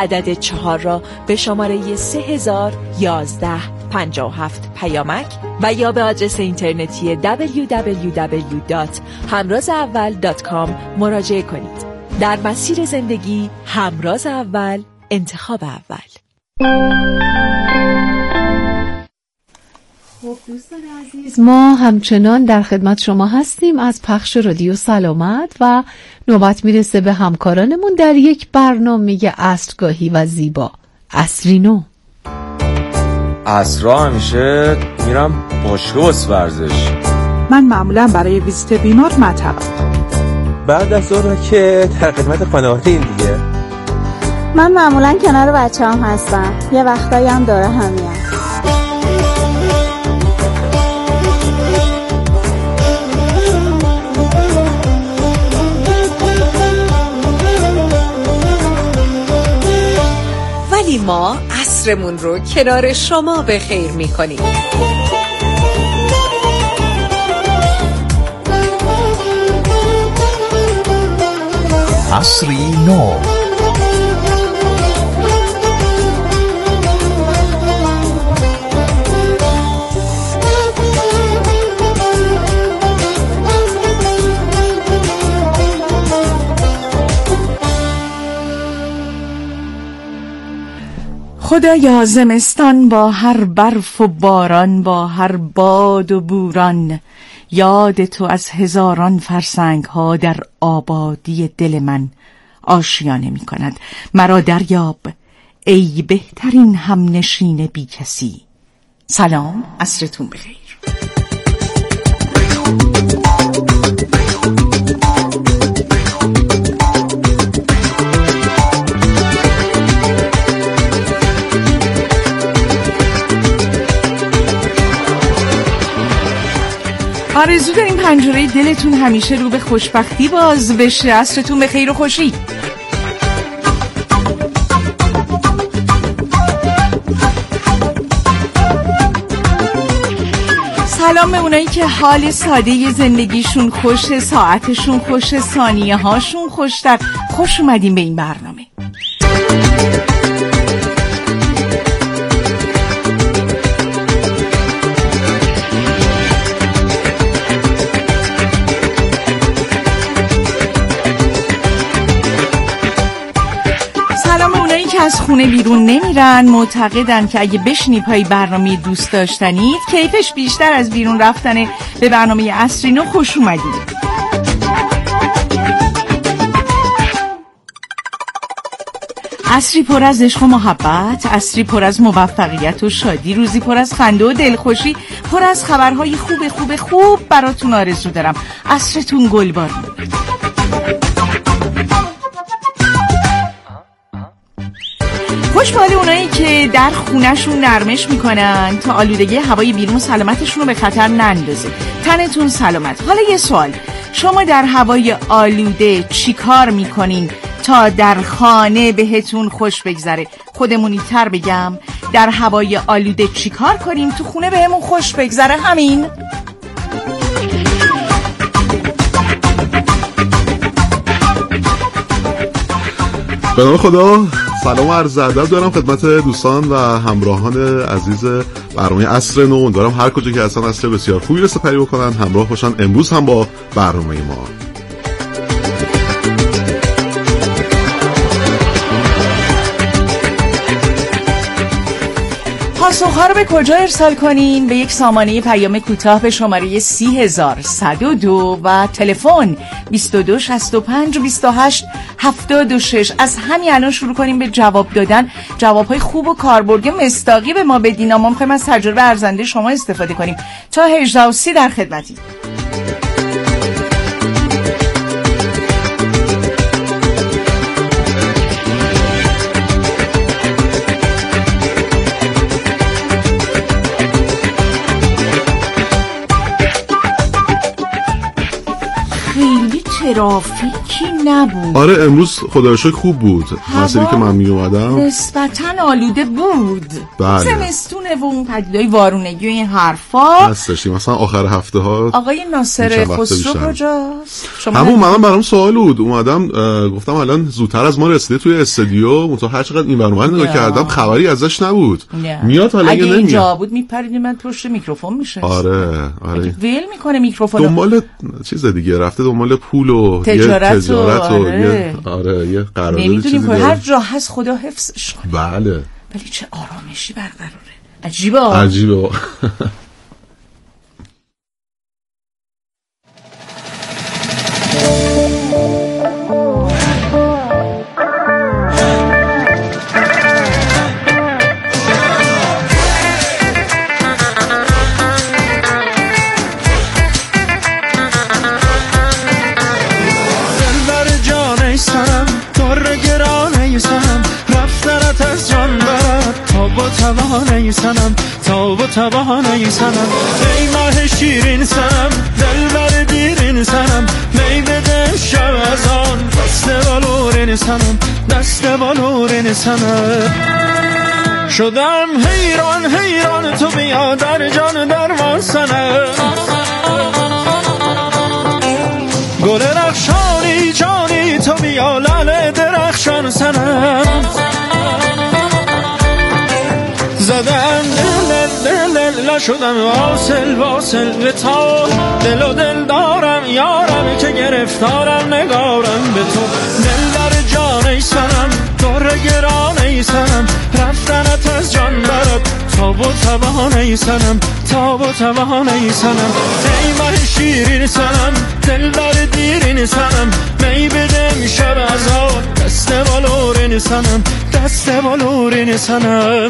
عدد 4 را به شماره 301157 پیامک و یا به آدرس اینترنتی www.hamrazaawwal.com مراجعه کنید. در مسیر زندگی همراز اول، انتخاب اول. خب دوستان عزیز، ما همچنان در خدمت شما هستیم از پخش رادیو سلامت و نوبت میرسه به همکارانمون در یک برنامه عصرگاهی و زیبا. عصری نو. عصرها همیشه میرم باشگاه واسه ورزش. من معمولا برای ویزیت بیمار مطبم. بعد از ظهر که در خدمت خانواده این دیگه. من معمولا کنار بچه‌ام هستم. یه وقتایی هم داره همیم. ولی ما عصرمون رو کنار شما به خیر می‌کنیم. عصری نو. خدایا زمستان با هر برف و باران، با هر باد و بوران، یاد تو از هزاران فرسنگ ها در آبادی دل من آشیانه می کند. مرا دریاب ای بهترین همنشین بی کسی. سلام، عصرتون بخیر. آرزو داریم پنجره دلتون همیشه رو به خوشبختی باز بشه. عصرتون به خیر و خوشی. سلام به اونایی که حال ساده زندگیشون خوشه، ساعتشون خوشه، ثانیه هاشون خوشتر. خوش اومدیم به این برنامه. از خونه بیرون نمیرن، معتقدن که اگه بشینی پای برنامه دوست داشتنید کیفش بیشتر از بیرون رفتن به برنامه عصری نو. خوش اومدید. عصری پر از عشق و محبت، عصری پر از موفقیت و شادی، روزی پر از خنده و دلخوشی، پر از خبرهای خوب براتون آرزو دارم. عصرتون گلبارون. خوشباله اونایی که در خونهشون نرمش میکنن تا آلودگی هوای بیرون سلامتشون رو به خطر نندازه. تنتون سلامت. حالا یه سوال، شما در هوای آلوده چی کار میکنین تا در خانه بهتون خوش بگذره؟ خودمونی تر بگم، در هوای آلوده چی کار کنیم تو خونه بهمون خوش بگذره؟ همین. به نام خدا، سلام و عرض ادب دارم خدمت دوستان و همراهان عزیز برنامه عصر نو. دارم هر کجا که هستن عصر بسیار خوبی رو سپری بکنن، همراه باشن امروز هم با برنامه ما. پاسخ‌ها رو به کجا ارسال کنین؟ به یک سامانه پیام کوتاه به شماره 30102 و تلفن 22 65 28 76. از همین الان شروع کنیم به جواب دادن. جواب‌های خوب و کاربردی مصداقی به ما بدین. ما می‌خوایم از تجربه ارزنده شما استفاده کنیم. تا 18:30 در خدمتیم. ترافیکی نبود. آره امروز خدا رو شکر خوب بود. مسیری که من می اومدم نسبتاً آلوده بود. بله. زمستونه و اون پدیدهای وارونگی و این حرفا هستشیم. مثلا آخر هفته ها آقای ناصر خسرو کجاست؟ همون من برام سوال بود اومدم گفتم الان زودتر از ما رسیده توی استودیو، منتها هر چقدر این ور اون نگاه کردم خبری ازش نبود. میاد حالا اگه نمیاد. اینجا بود میپریدیم من پشت میکروفون میشه. آره ول میکنه میکروفون دنبال چیز دیگه رفته، دنبال پول و تجارت و آره. یه قرارداد نمیدونیم که هر جا هست خدا حفظش کنه. بله ولی چه آرامشی برقراره. عجیبه. تبانه سنم ای ماه شیرین سنم دلبر دیرین سنم می بده شب از آن دست بالورین سنم دست بالورین سنم شدم حیران تو بیا در جان درمان سنم گل رخشانی جانی تو بیا لال درخشان سنم زدم دل شدم واصل به تا دل و دل دارم یارم که گرفتارم نگارم به تو دل در جان ای سنم دور گران ای سنم رفتنت از جان برد تاب و تبان ای سنم تاب و تبان ای سنم ای ماه شیرین سنم دل در دیرین سنم می بدم شب از آن دست بالورین سنم دست بالورین سنم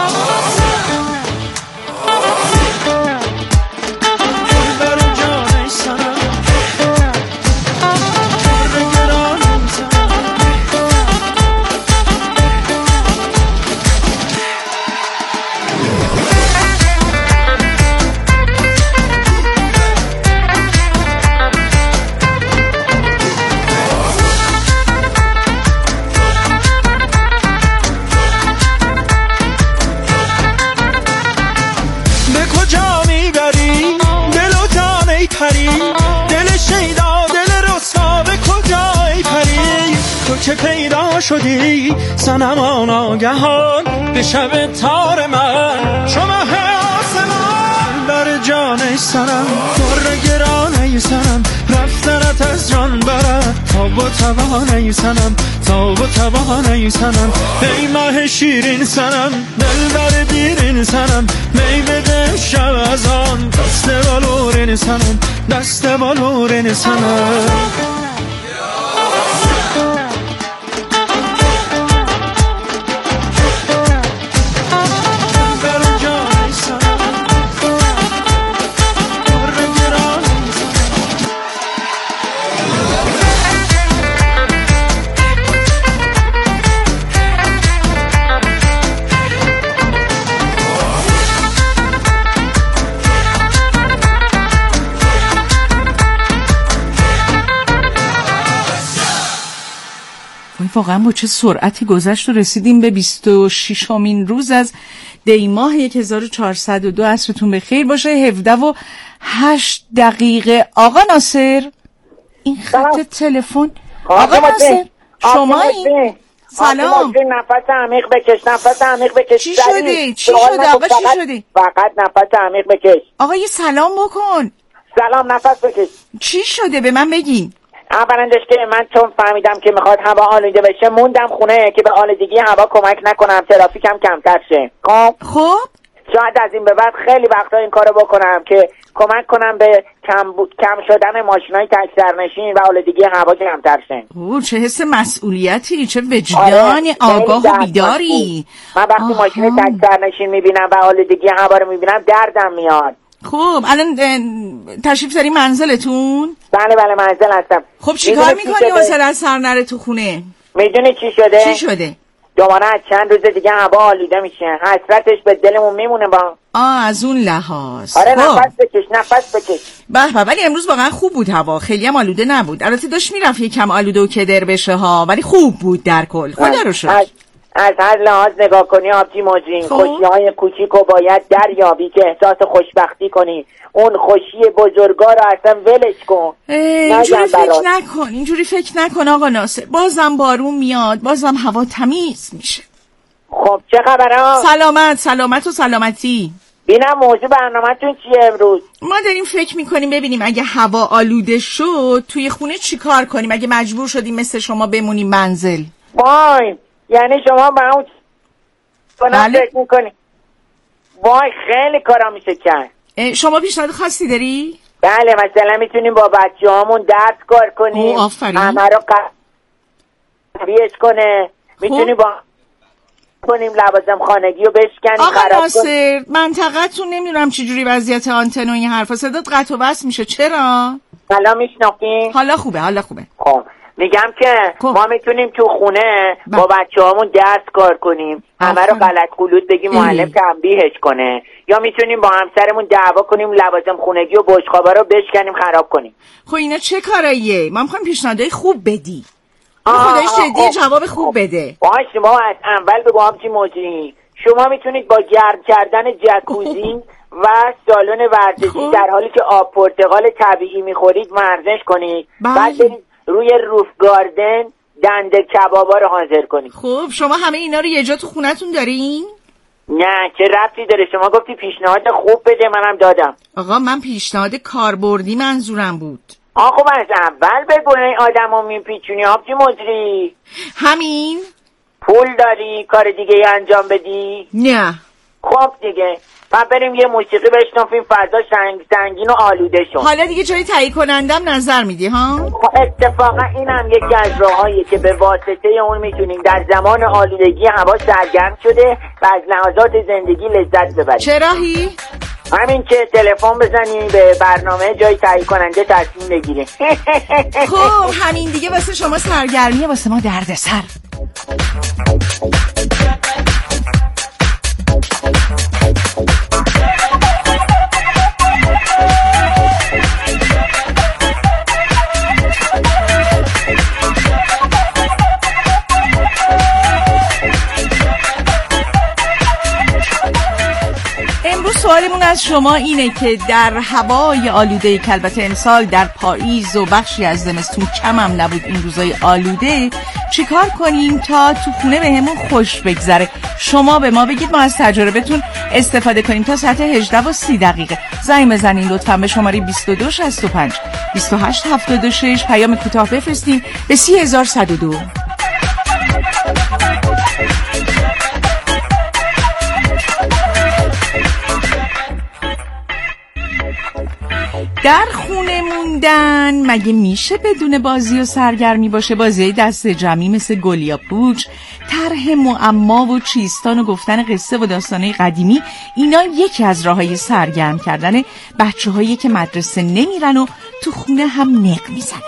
که پیدا شدی صنمان آگهان به شب تار من شما آسمان بر جان سرم در گران سرم رفتنت از جان برد تاب و توان سنم تاب و توان سنم ای ماه شیرین سنم دل بر دیرین سنم می بده شب از آن دست بالورین سنم دست بالورین سنم واقعا با چه سرعتی گذشت و رسیدیم به 26مین روز از دی ماه 1402. عصرتون بخیر باشه. 17:08. آقا ناصر این خط تلفن. آقا ناصر شما این سلام. نفس عمیق بکش، نفس عمیق بکش. چی شده؟ چی شده آقا؟ چی شده؟ فقط نفس عمیق بکش. آقا یه سلام بکن. سلام، نفس بکش. چی شده به من بگین. اولندش که من چون فهمیدم که میخواد هوا آلوده بشه موندم خونه که به آلودگی هوا کمک نکنم، ترافیکم کمتر شه. خب شاید از این به بعد خیلی وقتا این کارو بکنم که کمک کنم به کم شدن ماشینای تک سرنشین و آلودگی هوا کمتر شه. چه حس مسئولیتی، چه وجدانی آگاه و بیداری. من وقتی ماشین تک سرنشین میبینم و آلودگی هوا رو میبینم دردم میاد. خب الان تشریف داری منزلتون؟ بله منزل هستم. خب چیکار میکنی واسه سر نره تو خونه؟ میدونی چی شده؟ چی شده؟ دوباره از چند روز دیگه هوا آلوده میشه، حسرتش به دلمون میمونه با. از اون لحاظ. آره نفس بکش. به ولی امروز واقعا خوب بود هوا، خیلی هم آلوده نبود. البته داشت میرفت یکم آلوده و کدر بشه ها، ولی خوب بود در کل. خدا رو شکر. از هر لحاظ نگاه کنی آبجی موجین، خوشی‌های کوچیکو باید دریابی که احساس خوشبختی کنی. اون خوشی بزرگا رو اصلا ولش کن. اینجوری فکر نکن آقا ناصر. بازم بارون میاد، بازم هوا تمیز میشه. خب چه خبره؟ سلامت و سلامتی. ببینم موضوع برنامه‌تون چیه امروز؟ ما داریم فکر میکنیم ببینیم اگه هوا آلوده شد توی خونه چی کار کنیم، اگه مجبور شدیم مثل شما بمونیم منزل. وای یعنی شما به اون فکر میکنی؟ وای خیلی کارا میشه کرد. شما پیشنهاد خاصی داری؟ بله مثلا میتونیم با بچه‌هامون درس کار کنیم، همه رو قویش کنه. میتونیم با کنیم لوازم خانگی رو بشکنیم. آقا ناصر منطقتون نمیدونم چجوری وضعیت آنتن و این حرفا، صدات قطع و وصل میشه. چرا؟ حالا میشناخین؟ حالا خوبه. خب میگم که ما میتونیم تو خونه با بچه‌هامون درس کار کنیم، همه رو غلط غلوط بگیم، معلم تنبیهش کنه، یا میتونیم با همسرمون دعوا کنیم لوازم خونگی و بشقابا رو بشکنیم خراب کنیم. خب اینا چه کاراییه؟ ما میخوایم پیشنهادهای خوب بدی. خدایش جدی جواب خوب بده. باشه شما از اول بگو آبجی موجی، شما میتونید با گرم کردن جکوزی و سالن ورزشی در حالی که آب پرتقال طبیعی میخورید ورزش کنید. بعد برید روی روف گاردن دنده کبابا رو حاضر کنید. خب شما همه اینا رو یه جا تو خونتون دارین؟ نه چه ربطی داره، شما گفتی پیشنهاد خوب بده منم دادم. آقا من پیشنهاد کاربردی منظورم بود. خب از اول بگو این آدمو میپیچونی آبجی مجری. همین؟ پول داری کار دیگه انجام بدی؟ نه. خب دیگه ما بریم یه موسیقی بشنویم فضا سنگین و آلوده شد. حالا دیگه جای تایید کنندم نظر میدی ها؟ اتفاقا اینم یکی از راهاییه که به واسطه اون میتونیم در زمان آلودگی هوا سرگرم شده و از لحظات زندگی لذت ببریم. چه راهی؟ همین که تلفن بزنی به برنامه جای تایید کننده تصمیم بگیره. خب همین دیگه واسه شما سرگرمیه، واسه ما دردسر. سوالمون از شما اینه که در هوای آلوده که البته امسال در پاییز و بخشی از زمستون کم هم نبود این روزای آلوده، چیکار کنیم تا تو خونه بهمون خوش بگذره؟ شما به ما بگید، ما از تجربتون استفاده کنیم. تا ساعت 18:30 زنگ بزنین لطفاً به شماره 2265 2876 پیام کوتاه بفرستین به 30102. در خونه موندن مگه میشه بدون بازی و سرگرمی باشه؟ بازی دست جمعی مثل گل یا پوچ، طرح معما و چیستان و گفتن قصه و داستانه قدیمی، اینا یکی از راههای سرگرم کردن بچه‌هایی که مدرسه نمیرن و تو خونه هم نق میزنن.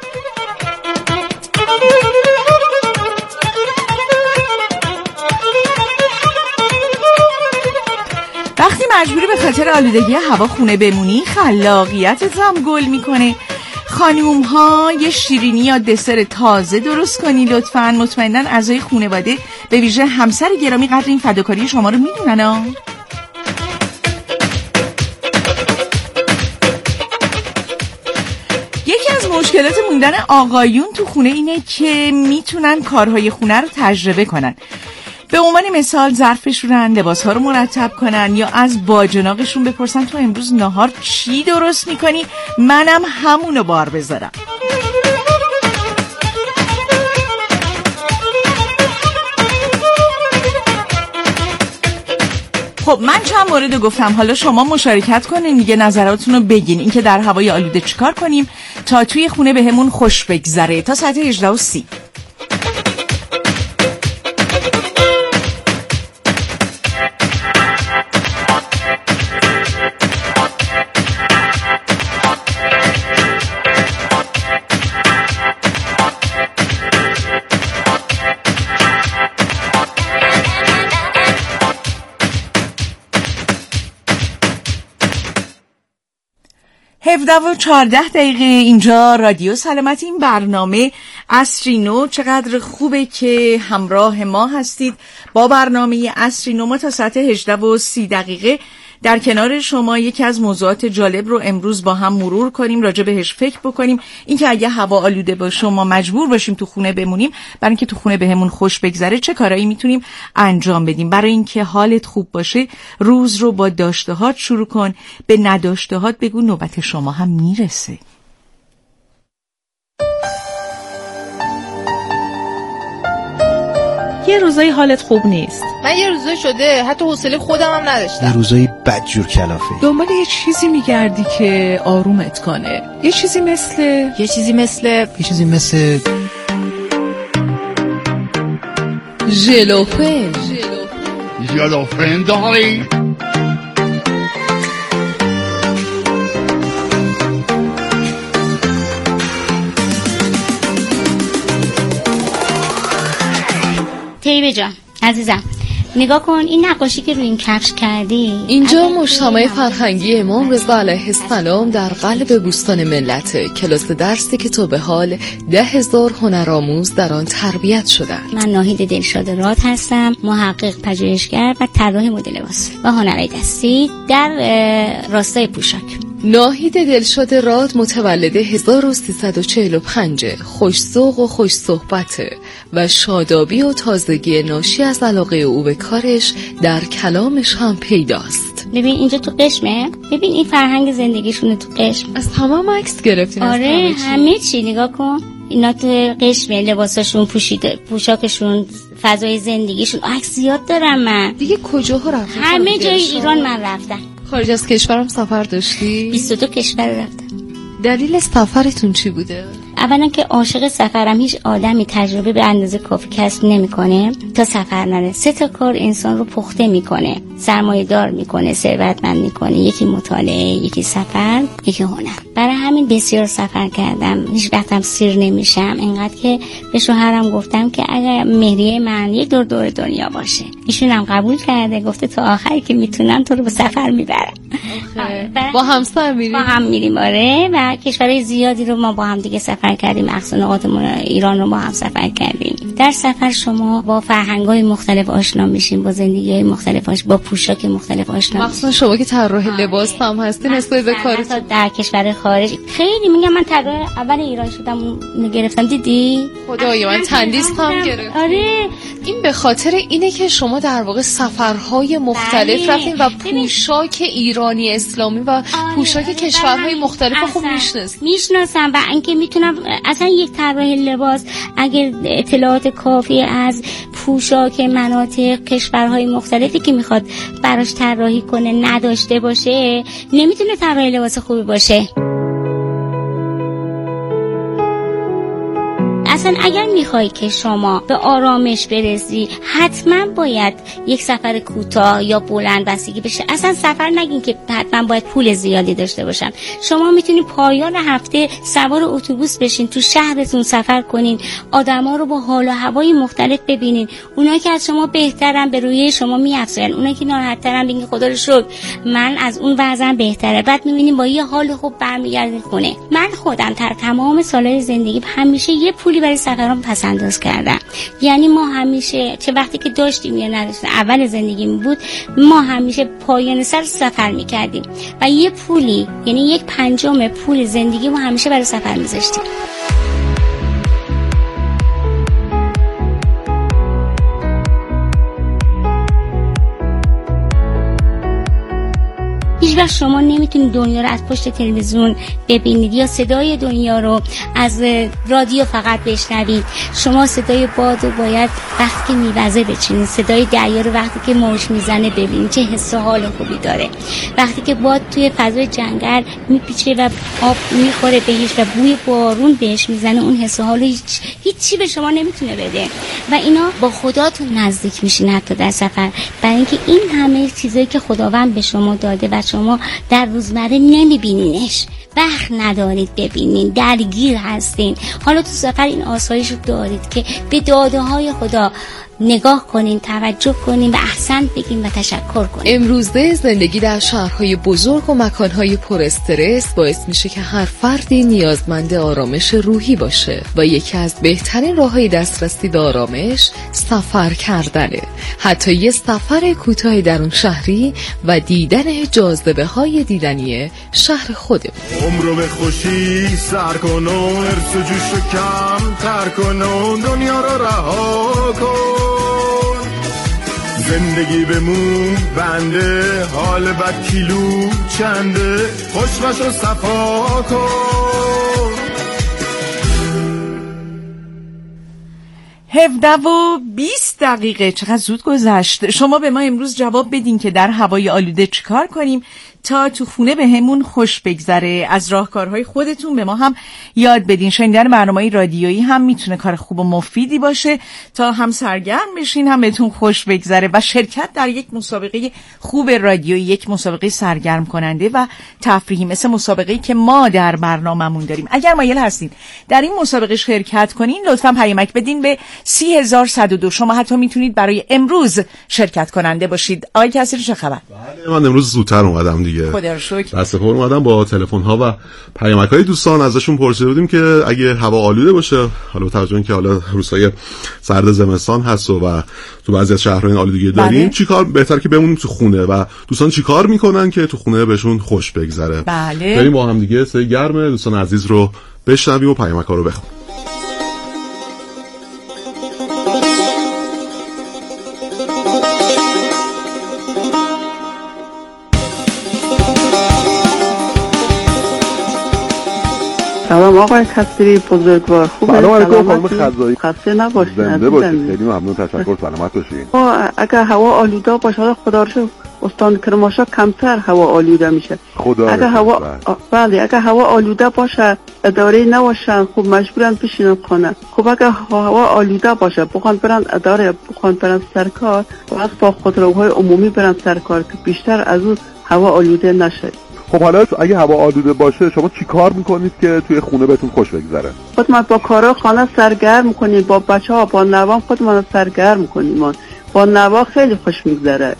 وقتی مجبوری به خاطر آلودگی هوا خونه بمونی، خلاقیتت هم گل میکنه. خانوم ها یه شیرینی یا دسر تازه درست کنی لطفاً. مطمئناً اعضای خانواده به ویژه همسر گرامی قدر این فداکاری شما رو میدونن. یکی از مشکلات موندن آقایون تو خونه اینه که میتونن کارهای خونه رو تجربه کنن. به عنوان مثال ظرف بشورن، لباس‌ها رو مرتب کنن یا از باجناقشون بپرسن تو امروز نهار چی درست میکنی؟ منم همونو بار بذارم. خب من چند مورد گفتم، حالا شما مشارکت کنین دیگه، نظراتونو بگین. این که در هوای آلوده چیکار کنیم تا توی خونه بهمون خوش بگذره. تا ساعت 18:30. 17:14 اینجا رادیو سلامت. این برنامه عصری نو. چقدر خوبه که همراه ما هستید با برنامه عصری نو. ما تا ساعت 18:30 در کنار شما یکی از موضوعات جالب رو امروز با هم مرور کنیم، راجع بهش فکر بکنیم. اینکه اگه هوا آلوده باشه ما مجبور باشیم تو خونه بمونیم، برای اینکه تو خونه بهمون خوش بگذره چه کارایی میتونیم انجام بدیم. برای اینکه حالت خوب باشه روز رو با داشته‌هات شروع کن، به نداشته‌هات بگو نوبت شما هم میرسه. یه روزایی حالت خوب نیست. من یه روزایی شده حتی حوصله خودم هم نداشتم. یه روزایی بدجور کلافه. دنبال یه چیزی میگردی که آرومت کنه. یه چیزی مثل ژلوفن داری؟ طیبه جان عزیزم، نگاه کن این نقاشی که روی این کفش کردی. اینجا مجتمع فرهنگی امام رضا علیه السلام در قلب بوستان ملت، کلاس درس کتاب حال 10,000 هنرآموز در آن تربیت شدند. من ناهید دلشاد راد هستم، محقق، پژوهشگر و طراح مد لباس و هنرهای دستی در راستای پوشاک. ناهید دلشاد راد متولد 1345، خوش‌ذوق و خوش صحبته و شادابی و تازگی ناشی از علاقه او به کارش در کلامش هم پیداست. ببین اینجا تو قشمه، ببین این فرهنگ زندگیشونه تو قشم. از تمام عکس گرفتین؟ آره همه چی نگاه کن، اینا تو قشمه، لباساشون پوشیده، پوشاکشون، فضای زندگیشون. عکس زیاد دارم من. دیگه کجاها رفتین؟ همه جای ایران من رفتم. خارج از کشورم سفر داشتی؟ 22 کشور رفتم. دلیل سفرتون چی بوده؟ اولا که عاشق سفرم، هیچ آدمی تجربه به اندازه کافی کسب نمیکنه تا سفر نره. 3 کار انسان رو پخته میکنه، سرمایه دار میکنه، ثروتمند میکنه. یکی مطالعه، یکی سفر، یکی هنر. برای همین بسیار سفر کردم، هیچ وقتم سیر نمیشم. اینقدر که به شوهرم گفتم که اگر مهریه من یک دور دنیا باشه، ایشون هم قبول کرده، گفته تا آخری که میتونم تو رو به سفر میبرم. با همسر میریم؟ با هم میریم آره، و کشورهای زیادی رو ما با هم دیگه سفر کردیم. اقصا نقاط ایران رو با هم سفر کردیم. در سفر شما با فرهنگ‌های مختلف آشنا میشین، با زندگی‌های مختلف با پوشاک مختلف آشنا میشین. شما که طراح لباس هم هستین، استفاده کارتون در کشور خارج خیلی میگم. من طراح اول ایران شدم گرفتم، دیدی؟ خدایا من تندیس هم گرفتم. آره این به خاطر اینه که شما در واقع سفرهای مختلف رفتین و پوشاک ایرانی اسلامی و پوشاک کشورهای مختلف خوب میشناسم و اینکه میتونم اصلا یک طراح لباس اگر اطلاعات کافی از پوشاک مناطق کشورهای مختلفی که میخواد براش طراحی کنه نداشته باشه، نمیتونه طراح لباس خوبی باشه. اصلا اگر میخوای که شما به آرامش برسی، حتما باید یک سفر کوتاه یا بلند بستگی بشه. اصلا سفر نگین که حتما باید پول زیادی داشته باشن. شما میتونید پایان هفته سوار اتوبوس بشین، تو شهرتون سفر کنین، آدما رو با حال و هوای مختلف ببینین. اونایی که از شما بهترن به روی شما میافزاین، اونایی که ناراحت‌ترن بگین خدا رو شکر من از اون وضعم بهتره. بعد میبینین با یه حال خوب برمیگردین خونه. من خودم در تمام سالهای زندگی همیشه یه پولی برای سفرام پس انداز کردم. یعنی ما همیشه چه وقتی که داشتیم یا نداشتیم، اول زندگیم بود، ما همیشه پایان سر سفر میکردیم و یه پولی، یعنی 1/5 پول زندگی ما همیشه برای سفر میذاشتیم. هیچ وقت شما نمیتونید دنیا رو از پشت تلویزیون ببینید یا صدای دنیا رو از رادیو فقط بشنوید. شما صدای باد رو باید وقتی که میوزه بچینید، صدای دریا رو وقتی که موج میزنه ببینید چه حس و حال خوبی داره. وقتی که باد توی فضای جنگل میپیچه و آب میخوره بهش و بوی بارون بهش میزنه، اون حس و حال هیچی به شما نمیتونه بده و اینا با خداتون نزدیک میشین حتی در سفر، برای اینکه این همه چیزایی که خداوند به شما داده و شما در روزمره نمیبینینش، وقت ندارید ببینین، درگیر هستین. حالا تو سفر این آسایش رو دارید که به داده های خدا نگاه کنین، توجه کنین و احسنت بگین و تشکر کنین. امروزه زندگی در شهرهای بزرگ و مکانهای پر استرس باعث میشه که هر فردی نیازمند آرامش روحی باشه و یکی از بهترین راههای دسترسی به آرامش سفر کردنه. حتی یه سفر کوتاه درون شهری و دیدن جاذبه‌های دیدنی شهر خودمون. عمرو به خوشی سر کن و ارس و جوش کم تر کن و دنیا رو رها کن. زندگی بمون بنده حال بد کیلو چنده خوشمش رو صفا کن. 17:20 چقدر زود گذشت. شما به ما امروز جواب بدین که در هوای آلوده چیکار کنیم تا تو خونه به همون خوش بگذره. از راهکارهای خودتون به ما هم یاد بدین. شنیدن برنامه‌های رادیویی هم میتونه کار خوب و مفیدی باشه تا هم سرگرم بشین هم بهتون خوش بگذره و شرکت در یک مسابقه خوب رادیویی، یک مسابقه سرگرم کننده و تفریحی مثل مسابقه‌ای که ما در برنامه‌مون داریم. اگر مایل هستین در این مسابقه شرکت کنین لطفاً پیامک بدین به 30102. شما حتی میتونید برای امروز شرکت کننده باشید. آقای کسری چه خبر؟ بله من امروز زودتر اومدم دیگه. خدا رو شکر. دست پر اومدم با تلفن ها و پیامک های دوستان. ازشون پرسیده بودیم که اگه هوا آلوده باشه، حالا با توجه به اینکه حالا روزهای سرد زمستان هست و تو بعضی از شهرها این آلودگی داریم، چیکار بهتر که بمونیم تو خونه و دوستان چیکار میکنن که تو خونه بهشون خوش بگذره. بله. بریم با هم دیگه سه گرم دوستان عزیز رو بشنویم و پیامک ها رو بخونیم. سلام آقای کسری بزرگوار، خوبه؟ سلام علیکم خانم خزایی، خسته نباشید. زنده باشید. خیلی ممنون، تشکر، سلامت باشید. اگه هوا آلوده باشه خدا رو شکر استان کرمانشاه کمتر هوا آلوده میشه. خدا اگه هوا آلوده باشه اداره نباشن خب مجبورن بشینن خانه. خب اگه هوا آلوده باشه بخوان برن اداره، بخوان برن سرکار، باید با خودروهای عمومی برن سرکار که بیشتر از اون هوا آلوده نشه. خب حالا اگه هوا آلوده باشه شما چی کار میکنید که توی خونه بهتون خوش بگذره؟ خودمان با کارا خانه سرگرم میکنیم، با بچه‌ها با نوام خودمان سرگرم میکنیم. با نوا خیلی خوش میگذره.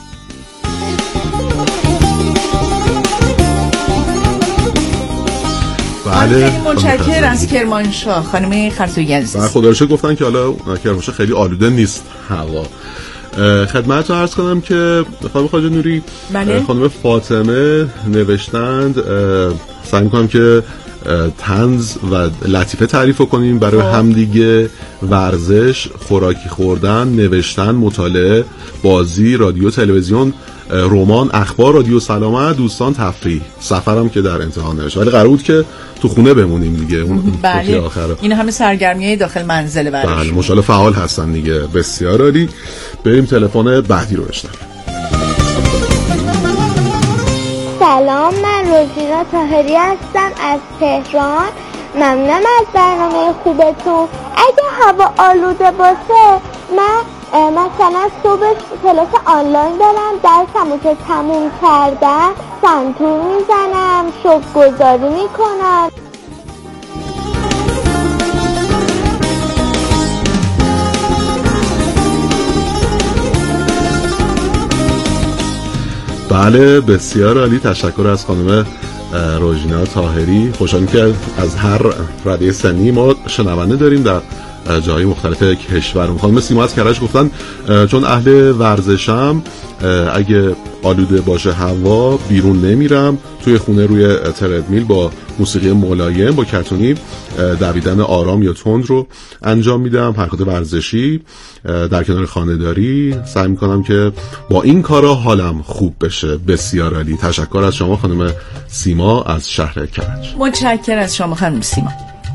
بله متشکرم از کرمانشاه خانم خرسویی عزیز. خدا رو شکر گفتن که حالا کرمانشاه خیلی آلوده نیست هوا. خدمتتون عرض کنم که خانم خواجه نوری، بله؟ خانم فاطمه نوشتند سعی می‌کنم که طنز و لطیفه تعریف کنیم برای همدیگه: ورزش، خوراکی خوردن، نوشتن، مطالعه، بازی، رادیو، تلویزیون، رمان، اخبار، رادیو سلامت، دوستان، تفریح، سفرم که در امتحان نوشته ولی قرار بود که تو خونه بمونیم دیگه. اون بله. آخره این همه سرگرمیای داخل منزل برش. بله ماشاءالله فعال هستن دیگه. بسیار عالی. بریم تلفن بعدی رو بشنویم. سلام، من روزینا طاهری هستم از تهران. ممنونم از برنامه خوبتون. اگه هوا آلوده باشه من مثلا صبح کلاس آنلاین دارم، درسمو که تموم کردم سنتور میزنم، شکرگزاری میکنم. بله بسیار عالی. تشکر از خانم روژینا طاهری. خوشحالم که از هر رده سنی ما شنونده داریم در جای مختلف کشور. خانم سیما از کرج گفتن چون اهل ورزشم اگه آلوده باشه هوا بیرون نمیرم، توی خونه روی تردمیل با موسیقی ملایم با کتونی دویدن آرام یا تند رو انجام میدم. حرکات ورزشی در کنار خانه‌داری سعی میکنم که با این کارا حالم خوب بشه. بسیار عالی. تشکر از شما خانم سیما از شهر کرج. متشکرم از شما خانم سیما.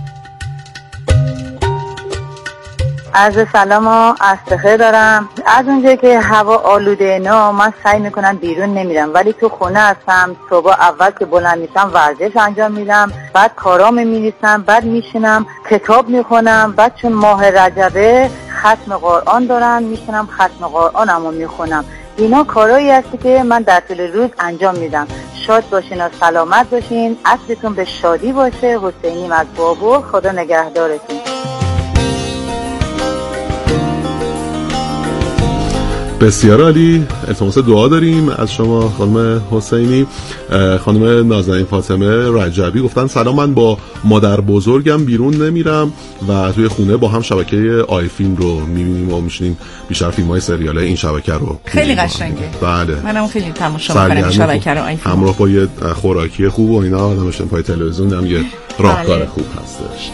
عرض سلام و عصر دارم. از اونجایی که هوا آلوده نه من سعی میکنم بیرون نمیرم ولی تو خونه هستم. صبح اول که بلند میشم ورزش انجام میدم، بعد کارام میریسم، بعد میشینم کتاب میخونم، بعد چون ماه رجبه ختم قرآن دارم میشینم ختم قرآنمو میخونم. اینا کارهایی هستی که من در طول روز انجام میدم. شاد باشین و سلامت باشین. عصرتون به شادی باشه. حسینیم از بابو. خدا نگهدارتون. بسیار عالی. التماس دعا داریم از شما خانم حسینی. خانم نازنین فاطمه رجبی گفتن سلام، من با مادر بزرگم بیرون نمیرم و توی خونه با هم شبکه آی فیلم رو میبینیم و میشینیم بیشتر فیلم‌های سریال‌های این شبکه رو. خیلی قشنگه. بله. منم خیلی تماشا می‌کنم این شبکه رو آی فیلم. همراه با یه خوراکی خوب و اینا آدمشون پای تلویزیون هم یه راهکار خوب هستش.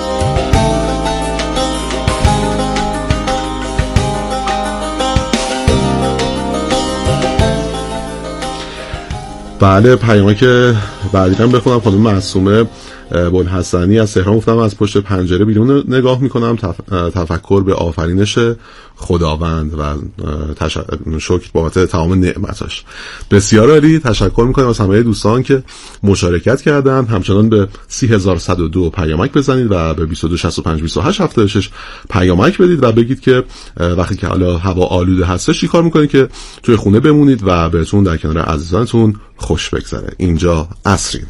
بله، پیامی که بعدی هم بخونم. خانم معصومه بوالحسنی از تهران گفتم از پشت پنجره بیرون نگاه میکنم، تفکر به آفرینش خداوند و شکر بابت تمام نعمتاش. بسیار عالی. تشکر میکنم از همه دوستان که مشارکت کردن. همچنان به 30102 پیامک بزنید و به 22652876 پیامک بدید و بگید که وقتی که حالا هوا آلوده هستش چی کار میکنید که توی خونه بمونید و بهتون در کنار عزیزانتون خوش بگذره. اینجا عصرینو.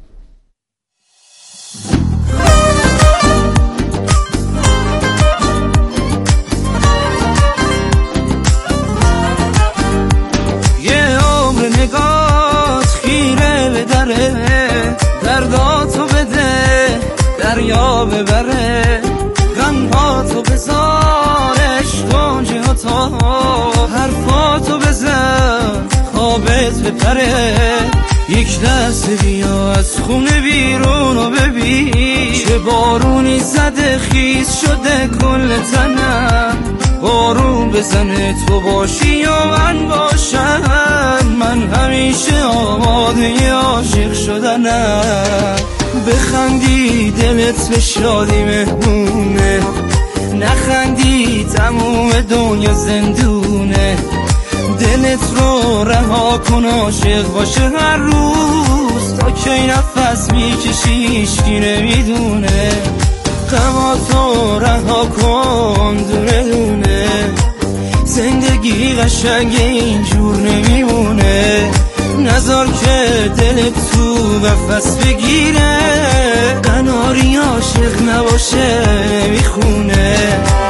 درداتو بده دریا ببره، غمهاتو بذار عشق جهاتا، حرفاتو بزن خوابت بپره، یک دست بیا از خونه بیرون و ببین چه بارونی زده خیس شده کل تنم، بارون بزنه تو باشی یا من باشم، من همیشه آماده عاشق شدنم، بخندی دلت به شادی مهمونه، نخندی تموم دنیا زندونه، دلت رو رها کن عاشق باشه هر روز، تا کی نفس میکشی هیچکی نمیدونه، غماتو رها کن دونه دونه، زندگی قشنگه اینجور نمیمونه، نذار که دلت تو نفس بگیره، قناری عاشق نباشه نمیخونه.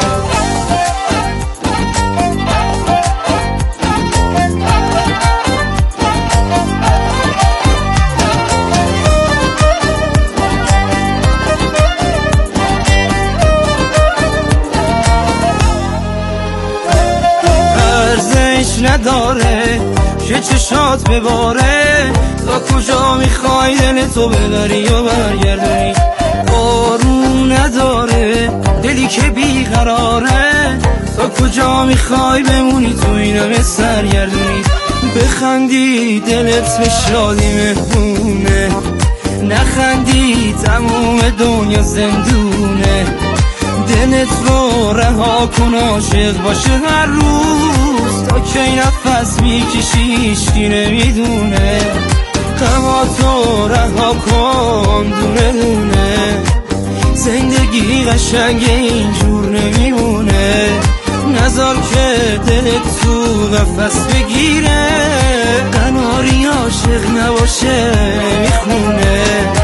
نداره که چشات بباره، تا کجا میخوای دلتو ببری و برگردونی، بارون نداره دلی که بیقراره، تا کجا میخوای بمونی تو اینم سرگردونی، بخندی دلت به شادی مهمونه، نخندی تموم دنیا زندونه، دلت رو رها کن عاشق باشه هر روز، تا کی نفس میکشی هیچکی نمیدونه، غماتو رها کن دونه دونه، زندگی قشنگه اینجور نمیمونه، نذار که دلت تو نفس بگیره، قناری عاشق نباشه میخونه.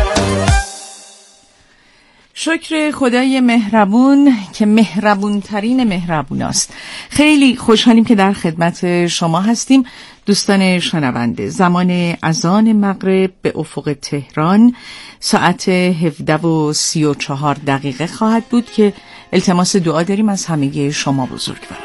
شکر خدای مهربون که مهربون ترین مهربون است. خیلی خوشحالیم که در خدمت شما هستیم دوستان شنونده. زمان اذان مغرب به افق تهران ساعت 17:34 خواهد بود که التماس دعا داریم از همه شما بزرگواران.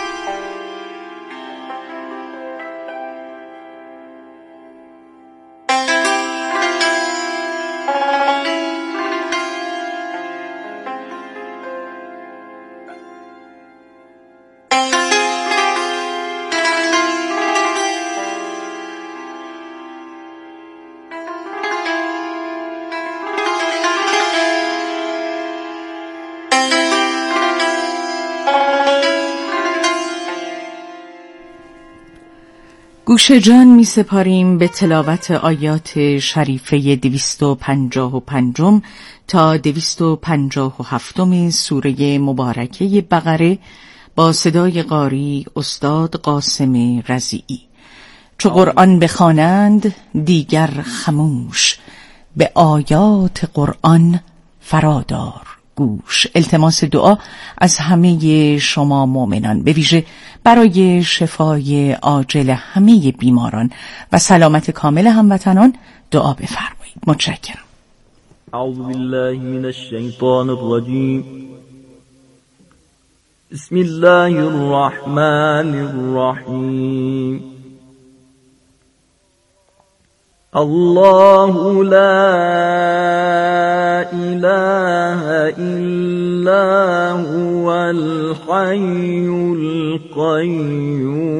گوش جان می سپاریم به تلاوت آیات شریفه 255 تا 257 سوره مبارکه بقره با صدای قاری استاد قاسم رضیعی. چو قرآن بخوانند دیگر خموش، به آیات قرآن فرادار گوش. التماس دعا از همه شما مؤمنان، به ویژه برای شفای عاجل همه بیماران و سلامت کامل هموطنان دعا بفرمایید. متشکرم. اعوذ بالله من الشیطان الرجیم. بسم الله الرحمن الرحیم. الله لا إله إلا هو الحي القيوم